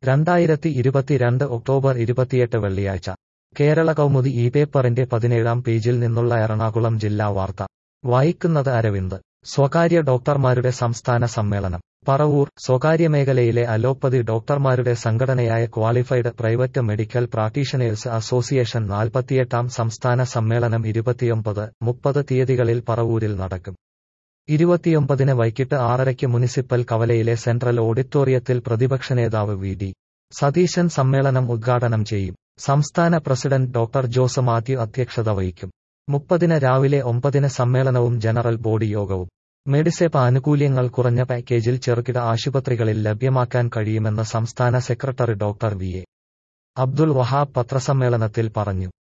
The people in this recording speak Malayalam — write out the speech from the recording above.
2022 ഒക്ടോബർ 28 വെള്ളിയാഴ്ച കേരള കൗമുദി ഈ പേപ്പറിന്റെ 17-ാം പേജിൽ നിന്നുള്ള എറണാകുളം ജില്ലാ വാർത്ത വായിക്കുന്നത് അരവിന്ദ്. സ്വകാര്യ ഡോക്ടർമാരുടെ സംസ്ഥാന സമ്മേളനം പറവൂർ. സ്വകാര്യമേഖലയിലെ അലോപ്പതി ഡോക്ടർമാരുടെ സംഘടനയായ qualified private medical practitioners association 48-ാം സംസ്ഥാന സമ്മേളനം 29-30 തീയതികളിൽ പറവൂരിൽ നടക്കും. 29-ന് വൈകിട്ട് 6:30 മുനിസിപ്പൽ കവലയിലെ സെൻട്രൽ ഓഡിറ്റോറിയത്തിൽ പ്രതിപക്ഷ നേതാവ് വി.ഡി. സതീശൻ സമ്മേളനം ഉദ്ഘാടനം ചെയ്യും. സംസ്ഥാന പ്രസിഡന്റ് ഡോക്ടർ ജോസ് മാത്യു അധ്യക്ഷത വഹിക്കും. 30-ന് രാവിലെ 9-ന് സമ്മേളനവും ജനറൽ ബോഡി യോഗവും. മെഡിസെപ് ആനുകൂല്യങ്ങൾ കുറഞ്ഞ പാക്കേജിൽ ചെറുകിട ആശുപത്രികളിൽ ലഭ്യമാക്കാൻ കഴിയുമെന്ന് സംസ്ഥാന secretary doctor V A. Abdul Wahab പത്രസമ്മേളനത്തിൽ പറഞ്ഞു.